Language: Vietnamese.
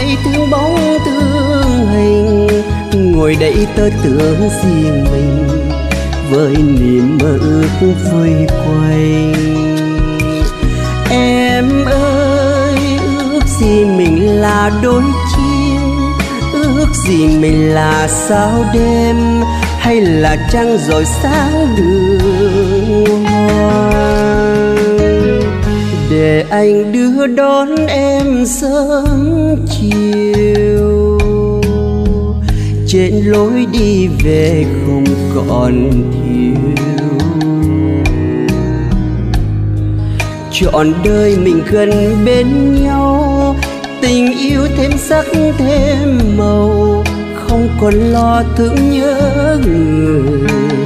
đây thương bóng thương hình, ngồi đây tơ tưởng riêng mình với niềm mơ ước vây quanh. Em ơi, ước gì mình là đôi chim, ước gì mình là sao đêm, hay là trăng rọi sáng đường hoa, để anh đưa đón em sớm chiều, trên lối đi về không còn thiếu. Trọn đời mình gần bên nhau, tình yêu thêm sắc thêm màu, không còn lo thương nhớ người.